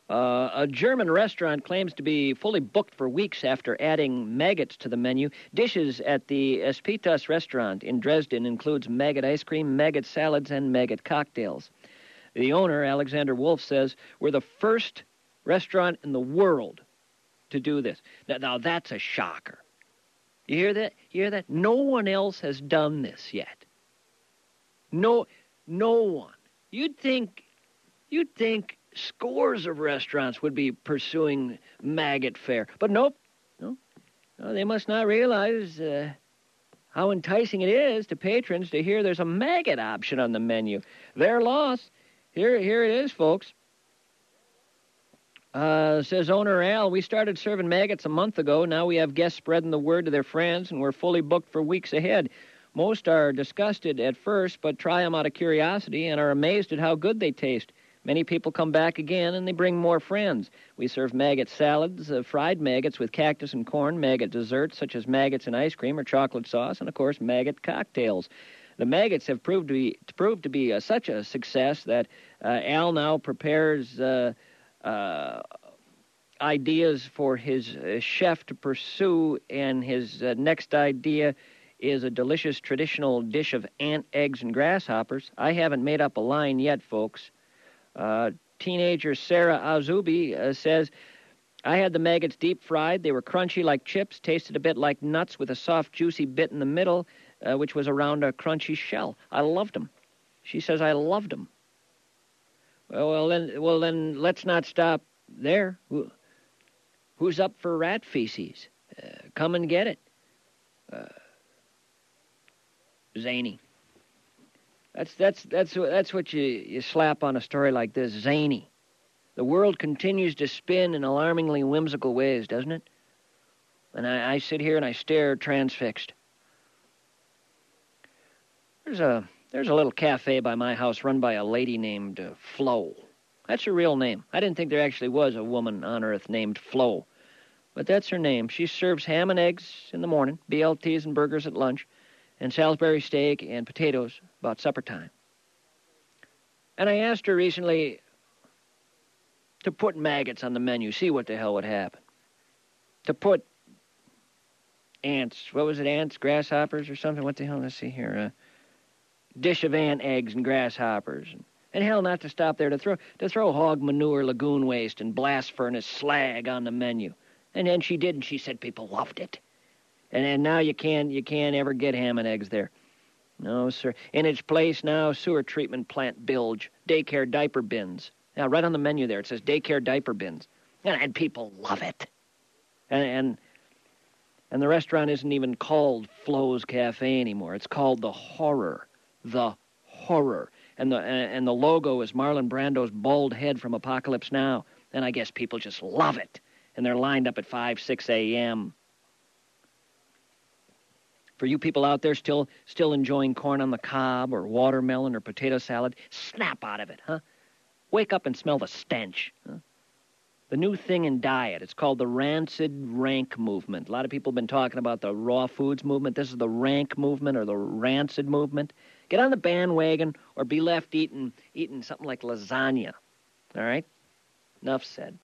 A German restaurant claims to be fully booked for weeks after adding maggots to the menu. Dishes at the Espitas restaurant in Dresden includes maggot ice cream, maggot salads, and maggot cocktails. The owner, Alexander Wolf, says, we're the first restaurant in the world to do this. Now that's a shocker. You hear that? You hear that? No one else has done this yet. No one. You'd think scores of restaurants would be pursuing maggot fare. But nope. No, they must not realize how enticing it is to patrons to hear there's a maggot option on the menu. Their loss. Here it is, folks. Says owner Al, we started serving maggots a month ago. Now we have guests spreading the word to their friends, and we're fully booked for weeks ahead. Most are disgusted at first, but try them out of curiosity and are amazed at how good they taste. Many people come back again, and they bring more friends. We serve maggot salads, fried maggots with cactus and corn, maggot desserts such as maggots and ice cream or chocolate sauce, and, of course, maggot cocktails. The maggots have proved to be such a success that Al now prepares ideas for his chef to pursue, and his next idea is a delicious traditional dish of ant, eggs, and grasshoppers. I haven't made up a line yet, folks. Teenager Sarah Azubi says, I had the maggots deep fried. They were crunchy like chips, tasted a bit like nuts with a soft, juicy bit in the middle, which was around a crunchy shell. I loved them. She says, I loved them. Well, then, let's not stop there. Who's up for rat feces? Come and get it. Zany. That's what you slap on a story like this. Zany. The world continues to spin in alarmingly whimsical ways, doesn't it? And I sit here and I stare transfixed. There's a little cafe by my house run by a lady named Flo. That's her real name. I didn't think there actually was a woman on Earth named Flo. But that's her name. She serves ham and eggs in the morning, BLTs and burgers at lunch, and Salisbury steak and potatoes about supper time. And I asked her recently to put maggots on the menu, see what the hell would happen. To put ants, what was it, ants, grasshoppers or something? What the hell, let's see here, dish of ant eggs and grasshoppers. And hell, not to stop there, to throw hog manure, lagoon waste, and blast furnace slag on the menu. And then she did, and she said people loved it. And now you can't ever get ham and eggs there. No, sir. In its place now, sewer treatment plant bilge, daycare diaper bins. Now, right on the menu there, it says daycare diaper bins. And people love it. And the restaurant isn't even called Flo's Cafe anymore. It's called The Horror. The Horror. And the logo is Marlon Brando's bald head from Apocalypse Now. And I guess people just love it. And they're lined up at 5, 6 a.m. For you people out there still enjoying corn on the cob or watermelon or potato salad, snap out of it, huh? Wake up and smell the stench. Huh? The new thing in diet, it's called the rancid rank movement. A lot of people have been talking about the raw foods movement. This is the rank movement or the rancid movement. Get on the bandwagon or be left eating something like lasagna. All right? Enough said.